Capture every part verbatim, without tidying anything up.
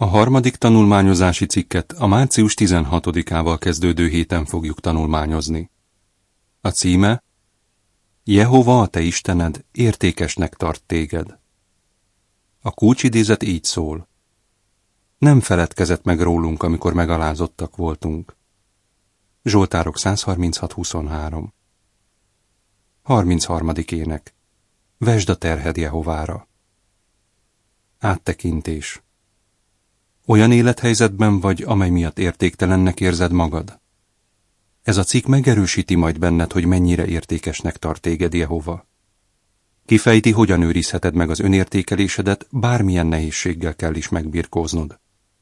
A harmadik tanulmányozási cikket a március tizenhatodikával kezdődő héten fogjuk tanulmányozni. A címe: Jehova a te Istened értékesnek tart téged. A kulcsidézet így szól: nem feledkezett meg rólunk, amikor megalázottak voltunk. Zsoltárok száz harminchat huszonhárom. harmincharmadik ének. Vesd a terhed Jehovára. Áttekintés. Olyan élethelyzetben vagy, amely miatt értéktelennek érzed magad? Ez a cikk megerősíti majd benned, hogy mennyire értékesnek tart téged Jehova. Kifejti, hogyan őrizheted meg az önértékelésedet, bármilyen nehézséggel kell is megbirkóznod.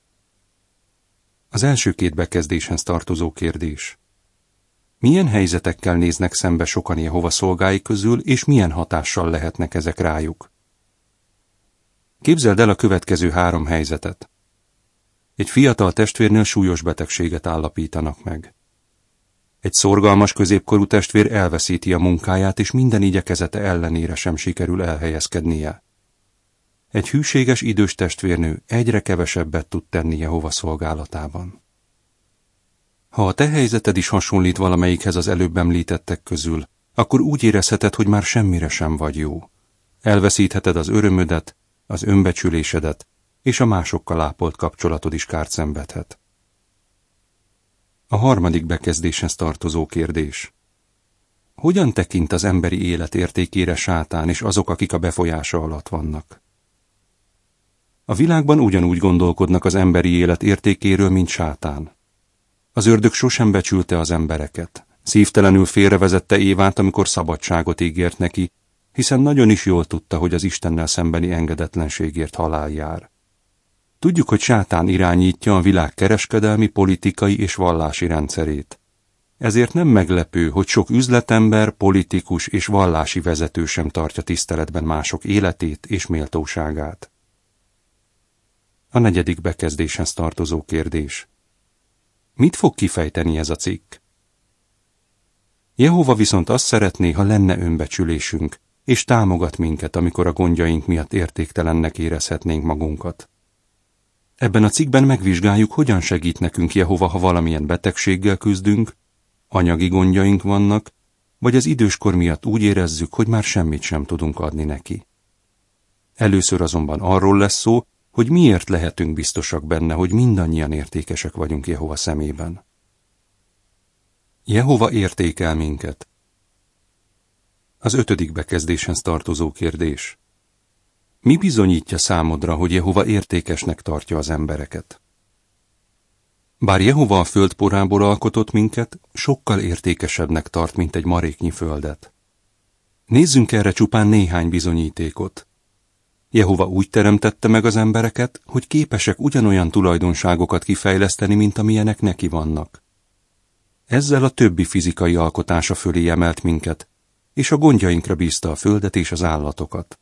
Az első két bekezdéshez tartozó kérdés: milyen helyzetekkel néznek szembe sokan Jehova szolgái közül, és milyen hatással lehetnek ezek rájuk? Képzeld el a következő három helyzetet. Egy fiatal testvérnél súlyos betegséget állapítanak meg. Egy szorgalmas középkorú testvér elveszíti a munkáját, és minden igyekezete ellenére sem sikerül elhelyezkednie. Egy hűséges idős testvérnő egyre kevesebbet tud tenni Jehova szolgálatában. Ha a te helyzeted is hasonlít valamelyikhez az előbb említettek közül, akkor úgy érezheted, hogy már semmire sem vagy jó. Elveszítheted az örömödet, az önbecsülésedet, és a másokkal ápolt kapcsolatod is kárt szenvedhet. A harmadik bekezdéshez tartozó kérdés: hogyan tekint az emberi élet értékére Sátán és azok, akik a befolyása alatt vannak? A világban ugyanúgy gondolkodnak az emberi élet értékéről, mint Sátán. Az ördög sosem becsülte az embereket. Szívtelenül félrevezette Évát, amikor szabadságot ígért neki, hiszen nagyon is jól tudta, hogy az Istennel szembeni engedetlenségért halál jár. Tudjuk, hogy Sátán irányítja a világ kereskedelmi, politikai és vallási rendszerét. Ezért nem meglepő, hogy sok üzletember, politikus és vallási vezető sem tartja tiszteletben mások életét és méltóságát. A negyedik bekezdéshez tartozó kérdés: mit fog kifejteni ez a cikk? Jehova viszont azt szeretné, ha lenne önbecsülésünk, és támogat minket, amikor a gondjaink miatt értéktelennek érezhetnénk magunkat. Ebben a cikkben megvizsgáljuk, hogyan segít nekünk Jehova, ha valamilyen betegséggel küzdünk, anyagi gondjaink vannak, vagy az időskor miatt úgy érezzük, hogy már semmit sem tudunk adni neki. Először azonban arról lesz szó, hogy miért lehetünk biztosak benne, hogy mindannyian értékesek vagyunk Jehova szemében. Jehova értékel minket. Az ötödik bekezdéshez tartozó kérdés: mi bizonyítja számodra, hogy Jehova értékesnek tartja az embereket? Bár Jehova a föld porából alkotott minket, sokkal értékesebbnek tart, mint egy maréknyi földet. Nézzünk erre csupán néhány bizonyítékot. Jehova úgy teremtette meg az embereket, hogy képesek ugyanolyan tulajdonságokat kifejleszteni, mint amilyenek neki vannak. Ezzel a többi fizikai alkotása fölé emelt minket, és a gondjainkra bízta a földet és az állatokat.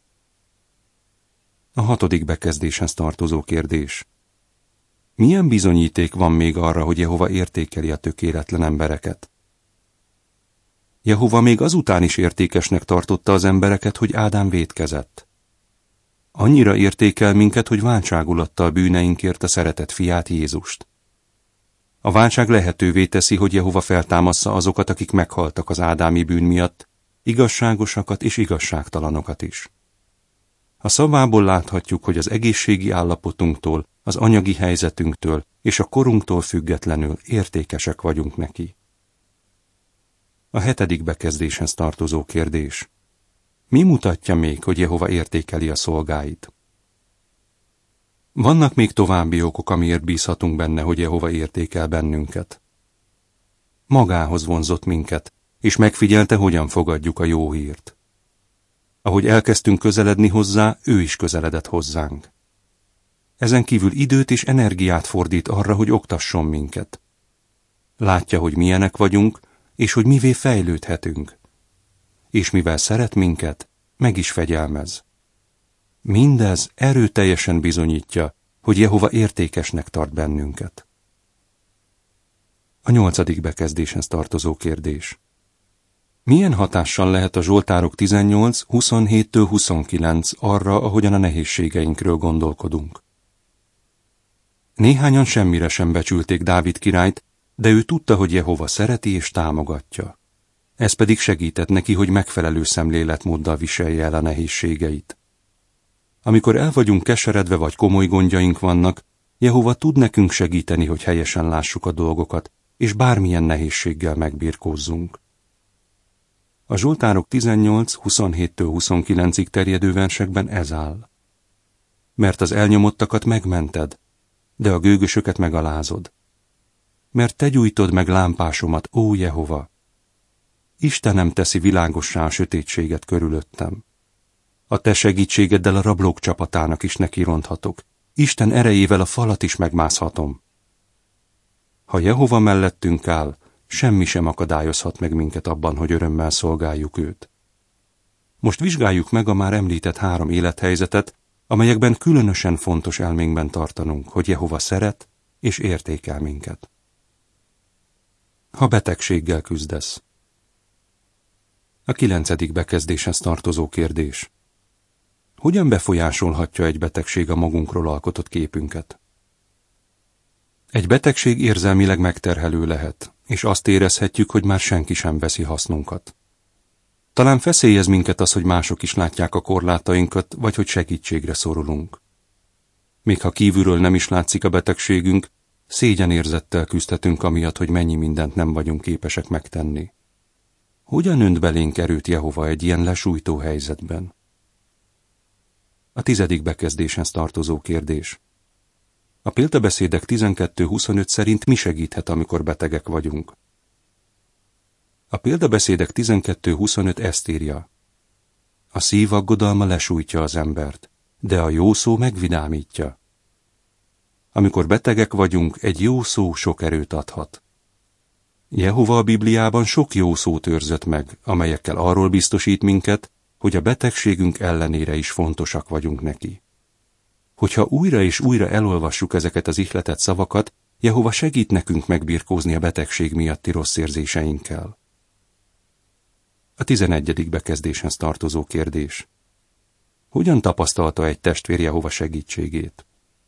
A hatodik bekezdéshez tartozó kérdés: milyen bizonyíték van még arra, hogy Jehova értékeli a tökéletlen embereket? Jehova még azután is értékesnek tartotta az embereket, hogy Ádám vétkezett. Annyira értékel minket, hogy váltságul adta a bűneinkért a szeretett fiát, Jézust. A váltság lehetővé teszi, hogy Jehova feltámassza azokat, akik meghaltak az ádámi bűn miatt, igazságosakat és igazságtalanokat is. A szavából láthatjuk, hogy az egészségi állapotunktól, az anyagi helyzetünktől és a korunktól függetlenül értékesek vagyunk neki. A hetedik bekezdéshez tartozó kérdés: mi mutatja még, hogy Jehova értékeli a szolgáit? Vannak még további okok, amiért bízhatunk benne, hogy Jehova értékel bennünket. Magához vonzott minket, és megfigyelte, hogyan fogadjuk a jó hírt. Ahogy elkezdtünk közeledni hozzá, ő is közeledett hozzánk. Ezen kívül időt és energiát fordít arra, hogy oktasson minket. Látja, hogy milyenek vagyunk, és hogy mivé fejlődhetünk. És mivel szeret minket, meg is fegyelmez. Mindez erőteljesen bizonyítja, hogy Jehova értékesnek tart bennünket. A nyolcadik bekezdéshez tartozó kérdés: milyen hatással lehet a Zsoltárok tizennyolc huszonhéttől huszonkilenc arra, ahogyan a nehézségeinkről gondolkodunk? Néhányan semmire sem becsülték Dávid királyt, de ő tudta, hogy Jehova szereti és támogatja. Ez pedig segített neki, hogy megfelelő szemléletmóddal viselje el a nehézségeit. Amikor el vagyunk keseredve vagy komoly gondjaink vannak, Jehova tud nekünk segíteni, hogy helyesen lássuk a dolgokat, és bármilyen nehézséggel megbirkózzunk. A Zsoltárok tizennyolc huszonhéttől huszonkilencig terjedő versekben ez áll. Mert az elnyomottakat megmented, de a gőgösöket megalázod. Mert te gyújtod meg lámpásomat, ó Jehova! Istenem teszi világossá a sötétséget körülöttem. A te segítségeddel a rablók csapatának is nekironthatok. Isten erejével a falat is megmászhatom. Ha Jehova mellettünk áll, semmi sem akadályozhat meg minket abban, hogy örömmel szolgáljuk őt. Most vizsgáljuk meg a már említett három élethelyzetet, amelyekben különösen fontos elménkben tartanunk, hogy Jehova szeret és értékel minket. Ha betegséggel küzdesz. A kilencedik bekezdéshez tartozó kérdés. Hogyan befolyásolhatja egy betegség a magunkról alkotott képünket? Egy betegség érzelmileg megterhelő lehet, és azt érezhetjük, hogy már senki sem veszi hasznunkat. Talán feszélyez minket az, hogy mások is látják a korlátainkat, vagy hogy segítségre szorulunk. Még ha kívülről nem is látszik a betegségünk, szégyenérzettel küzdhetünk amiatt, hogy mennyi mindent nem vagyunk képesek megtenni. Hogyan önt belénk erőt Jehova egy ilyen lesújtó helyzetben? A tizedik bekezdéshez tartozó kérdés. A példabeszédek tizenkettő huszonöt szerint mi segíthet, amikor betegek vagyunk? A példabeszédek tizenkettő huszonöt ezt írja. A szív aggodalma lesújtja az embert, de a jó szó megvidámítja. Amikor betegek vagyunk, egy jó szó sok erőt adhat. Jehova a Bibliában sok jó szót őrzött meg, amelyekkel arról biztosít minket, hogy a betegségünk ellenére is fontosak vagyunk neki. Hogyha újra és újra elolvassuk ezeket az ihletett szavakat, Jehova segít nekünk megbirkózni a betegség miatti rossz érzéseinkkel. A tizenegyedik bekezdéshez tartozó kérdés. Hogyan tapasztalta egy testvér Jehova segítségét?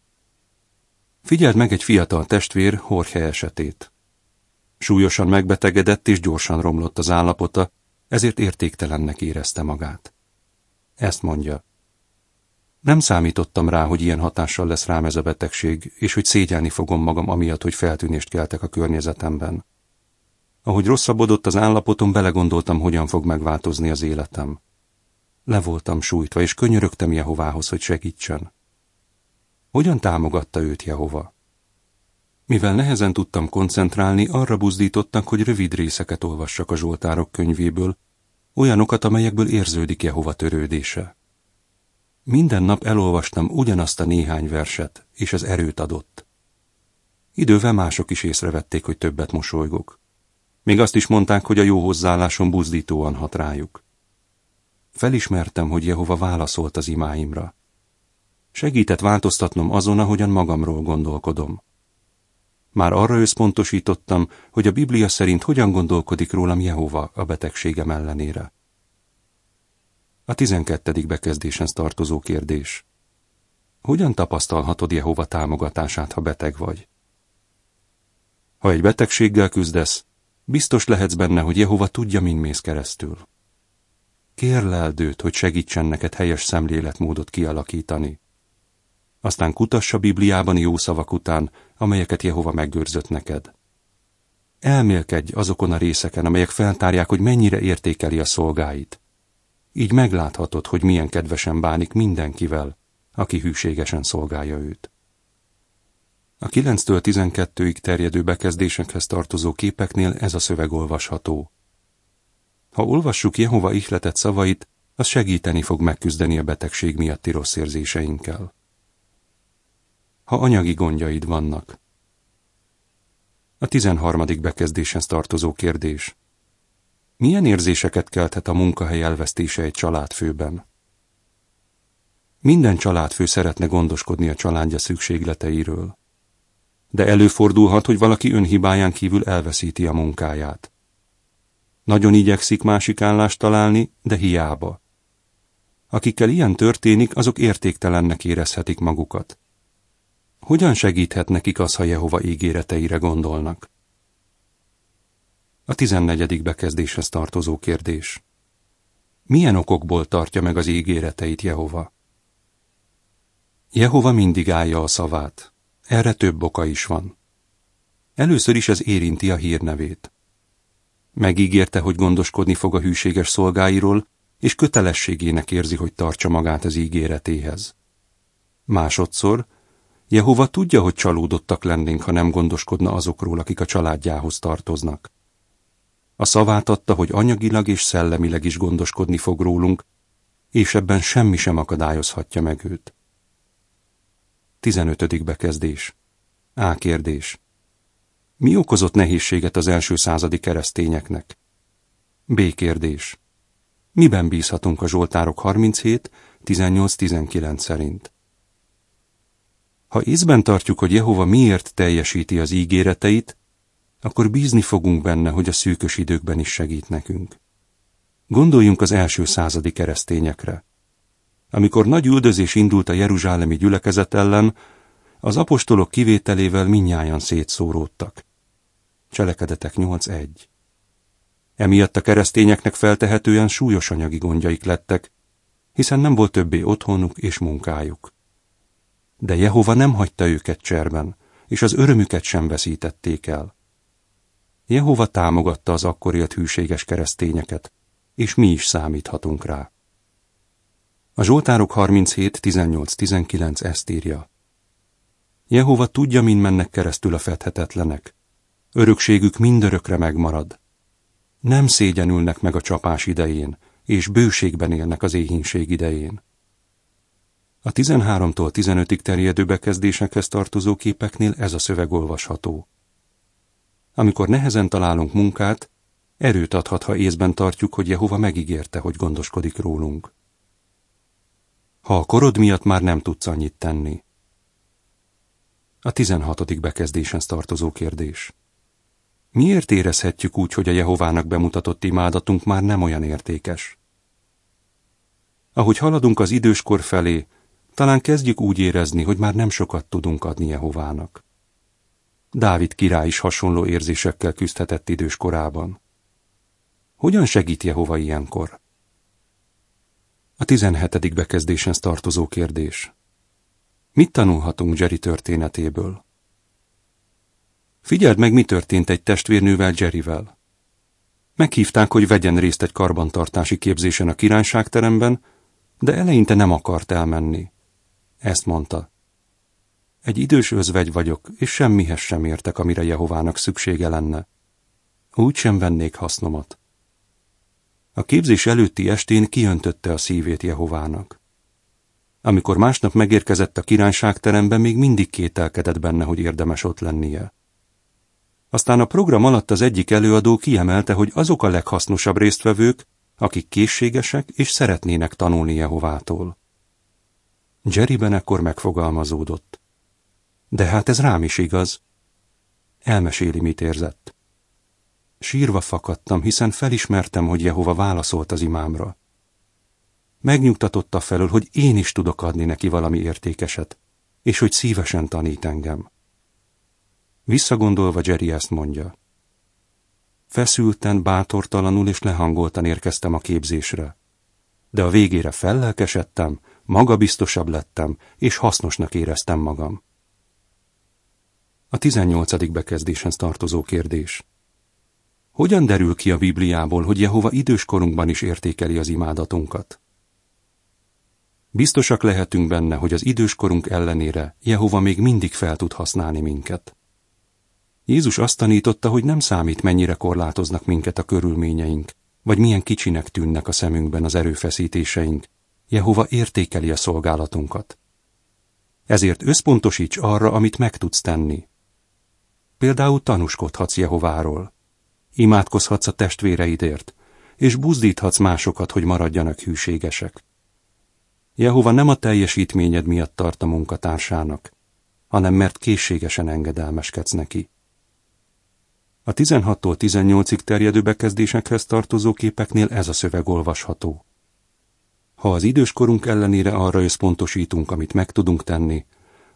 Figyeld meg egy fiatal testvér Jorge esetét. Súlyosan megbetegedett és gyorsan romlott az állapota, ezért értéktelennek érezte magát. Ezt mondja. Nem számítottam rá, hogy ilyen hatással lesz rám ez a betegség, és hogy szégyelni fogom magam amiatt, hogy feltűnést keltek a környezetemben. Ahogy rosszabbodott az állapotom, belegondoltam, hogyan fog megváltozni az életem. Le voltam sújtva, és könyörögtem Jehovához, hogy segítsen. Hogyan támogatta őt Jehova? Mivel nehezen tudtam koncentrálni, arra buzdítottak, hogy rövid részeket olvassak a Zsoltárok könyvéből, olyanokat, amelyekből érződik Jehova törődése. Minden nap elolvastam ugyanazt a néhány verset, és ez erőt adott. Idővel mások is észrevették, hogy többet mosolygok. Még azt is mondták, hogy a jó hozzáállásom buzdítóan hat rájuk. Felismertem, hogy Jehova válaszolt az imáimra. Segített változtatnom azon, ahogyan magamról gondolkodom. Már arra összpontosítottam, hogy a Biblia szerint hogyan gondolkodik rólam Jehova a betegségem ellenére. A tizenkettedik bekezdéshez tartozó kérdés. Hogyan tapasztalhatod Jehova támogatását, ha beteg vagy? Ha egy betegséggel küzdesz, biztos lehetsz benne, hogy Jehova tudja, min mész keresztül. Kérleld őt, hogy segítsen neked helyes szemléletmódot kialakítani. Aztán kutass a Bibliában jó szavak után, amelyeket Jehova megőrzött neked. Elmélkedj azokon a részeken, amelyek feltárják, hogy mennyire értékeli a szolgáit. Így megláthatod, hogy milyen kedvesen bánik mindenkivel, aki hűségesen szolgálja őt. A kilenctől tizenkettőig terjedő bekezdésekhez tartozó képeknél ez a szöveg olvasható. Ha olvassuk Jehova ihletett szavait, az segíteni fog megküzdeni a betegség miatti rossz érzéseinkkel. Ha anyagi gondjaid vannak. A tizenharmadik bekezdéshez tartozó kérdés. Milyen érzéseket kelthet a munkahely elvesztése egy családfőben? Minden családfő szeretne gondoskodni a családja szükségleteiről. De előfordulhat, hogy valaki önhibáján kívül elveszíti a munkáját. Nagyon igyekszik másik állást találni, de hiába. Akikkel ilyen történik, azok értéktelennek érezhetik magukat. Hogyan segíthet nekik az, ha Jehova ígéreteire gondolnak? A tizennegyedik bekezdéshez tartozó kérdés. Milyen okokból tartja meg az ígéreteit Jehova? Jehova mindig állja a szavát. Erre több oka is van. Először is ez érinti a hírnevét. Megígérte, hogy gondoskodni fog a hűséges szolgáiról, és kötelességének érzi, hogy tartsa magát az ígéretéhez. Másodszor, Jehova tudja, hogy csalódottak lennénk, ha nem gondoskodna azokról, akik a családjához tartoznak. A szavát adta, hogy anyagilag és szellemileg is gondoskodni fog rólunk, és ebben semmi sem akadályozhatja meg őt. tizenötödik bekezdés. A kérdés. Mi okozott nehézséget az első századi keresztényeknek? B kérdés. Miben bízhatunk a Zsoltárok harminchét, tizennyolc tizenkilenc szerint? Ha észben tartjuk, hogy Jehova miért teljesíti az ígéreteit, akkor bízni fogunk benne, hogy a szűkös időkben is segít nekünk. Gondoljunk az első századi keresztényekre. Amikor nagy üldözés indult a jeruzsálemi gyülekezet ellen, az apostolok kivételével mindnyájan szétszóródtak. Cselekedetek nyolc egy. Emiatt a keresztényeknek feltehetően súlyos anyagi gondjaik lettek, hiszen nem volt többé otthonuk és munkájuk. De Jehova nem hagyta őket cserben, és az örömüket sem veszítették el. Jehova támogatta az akkor élt hűséges keresztényeket, és mi is számíthatunk rá. A Zsoltárok harminchét, tizennyolc tizenkilenc ezt írja. Jehova tudja, min mennek keresztül a fedhetetlenek. Örökségük mindörökre megmarad. Nem szégyenülnek meg a csapás idején, és bőségben élnek az éhínség idején. A tizenháromtól tizenötig terjedő bekezdésekhez tartozó képeknél ez a szöveg olvasható. Amikor nehezen találunk munkát, erőt adhat, ha észben tartjuk, hogy Jehova megígérte, hogy gondoskodik rólunk. Ha a korod miatt már nem tudsz annyit tenni. A tizenhatodik bekezdéshez tartozó kérdés. Miért érezhetjük úgy, hogy a Jehovának bemutatott imádatunk már nem olyan értékes? Ahogy haladunk az időskor felé, talán kezdjük úgy érezni, hogy már nem sokat tudunk adni Jehovának. Dávid király is hasonló érzésekkel küzdhetett időskorában. Hogyan segít Jehova ilyenkor? A tizenhetedik bekezdéshez tartozó kérdés. Mit tanulhatunk Jerry történetéből? Figyeld meg, mi történt egy testvérnővel, Jerryvel. Meghívták, hogy vegyen részt egy karbantartási képzésen a királyságteremben, de eleinte nem akart elmenni. Ezt mondta. Egy idős özvegy vagyok, és semmihez sem értek, amire Jehovának szüksége lenne. Úgy sem vennék hasznomat. A képzés előtti estén kiöntötte a szívét Jehovának. Amikor másnap megérkezett a királyságterembe, még mindig kételkedett benne, hogy érdemes ott lennie. Aztán a program alatt az egyik előadó kiemelte, hogy azok a leghasznosabb résztvevők, akik készségesek és szeretnének tanulni Jehovától. Jerryben ekkor megfogalmazódott. De hát ez rám is igaz. Elmeséli, mit érzett. Sírva fakadtam, hiszen felismertem, hogy Jehova válaszolt az imámra. Megnyugtatotta felől, hogy én is tudok adni neki valami értékeset, és hogy szívesen tanít engem. Visszagondolva Jerry ezt mondja. Feszülten, bátortalanul és lehangoltan érkeztem a képzésre. De a végére fellelkesedtem, magabiztosabb lettem, és hasznosnak éreztem magam. A tizennyolcadik bekezdéshez tartozó kérdés. Hogyan derül ki a Bibliából, hogy Jehova időskorunkban is értékeli az imádatunkat? Biztosak lehetünk benne, hogy az időskorunk ellenére Jehova még mindig fel tud használni minket. Jézus azt tanította, hogy nem számít, mennyire korlátoznak minket a körülményeink, vagy milyen kicsinek tűnnek a szemünkben az erőfeszítéseink. Jehova értékeli a szolgálatunkat. Ezért összpontosíts arra, amit meg tudsz tenni. Például tanúskodhatsz Jehováról, imádkozhatsz a testvéreidért, és buzdíthatsz másokat, hogy maradjanak hűségesek. Jehova nem a teljesítményed miatt tart a munkatársának, hanem mert készségesen engedelmeskedsz neki. A tizenhattól tizennyolcig terjedő bekezdésekhez tartozó képeknél ez a szöveg olvasható. Ha az időskorunk ellenére arra összpontosítunk, amit meg tudunk tenni,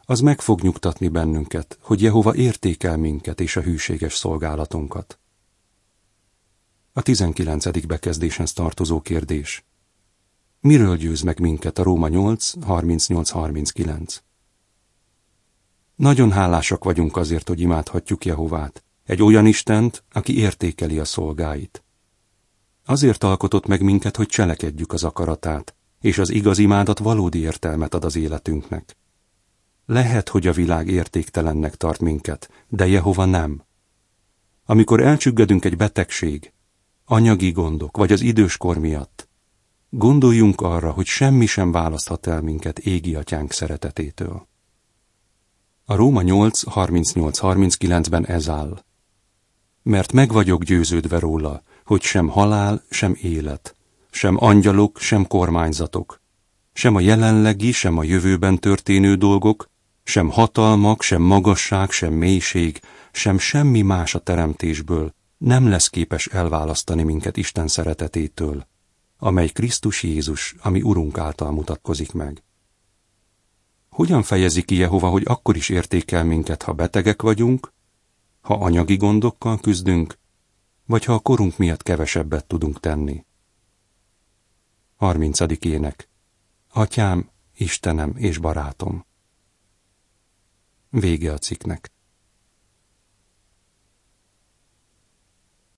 az meg fog nyugtatni bennünket, hogy Jehova értékel minket és a hűséges szolgálatunkat. A tizenkilencedik bekezdéshez tartozó kérdés. Miről győz meg minket a Róma nyolc harmincnyolc harminckilenc? Nagyon hálásak vagyunk azért, hogy imádhatjuk Jehovát, egy olyan Istent, aki értékeli a szolgáit. Azért alkotott meg minket, hogy cselekedjük az akaratát, és az igaz imádat valódi értelmet ad az életünknek. Lehet, hogy a világ értéktelennek tart minket, de Jehova nem. Amikor elcsüggedünk egy betegség, anyagi gondok vagy az időskor miatt, gondoljunk arra, hogy semmi sem választhat el minket égi atyánk szeretetétől. A Róma nyolc harmincnyolc harminckilencben ez áll. Mert meg vagyok győződve róla, hogy sem halál, sem élet, sem angyalok, sem kormányzatok, sem a jelenlegi, sem a jövőben történő dolgok, sem hatalmak, sem magasság, sem mélység, sem semmi más a teremtésből nem lesz képes elválasztani minket Isten szeretetétől, amely Krisztus Jézus, ami Urunk által mutatkozik meg. Hogyan fejezi ki Jehova, hogy akkor is értékel minket, ha betegek vagyunk, ha anyagi gondokkal küzdünk, vagy ha a korunk miatt kevesebbet tudunk tenni? harmincadik ének. Atyám, Istenem és barátom. Vége a cikknek.